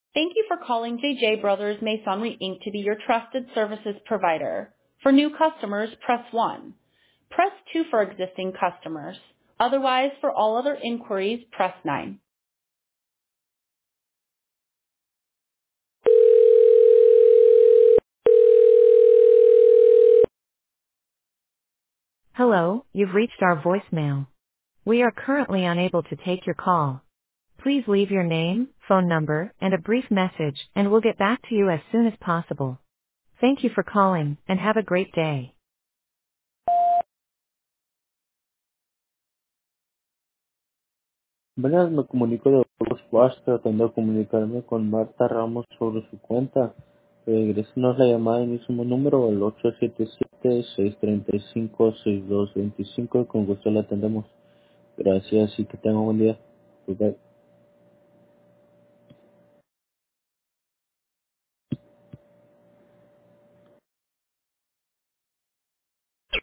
Thank you for calling JJ Brothers Masonry Inc. to be your trusted services provider. For new customers, press 1. Press 2 for existing customers. Otherwise, for all other inquiries, press 9. Hello, you've reached our voicemail. We are currently unable to take your call. Please leave your name, phone number, and a brief message, and we'll get back to you as soon as possible. Thank you for calling, and have a great day. Buenas, me comunico de Wash tratando de comunicarme con Marta Ramos sobre su cuenta. Regrésenos la llamada en el mismo número, el 877-635-6225 y con gusto la atendemos. Gracias y que tenga un buen día. Bye.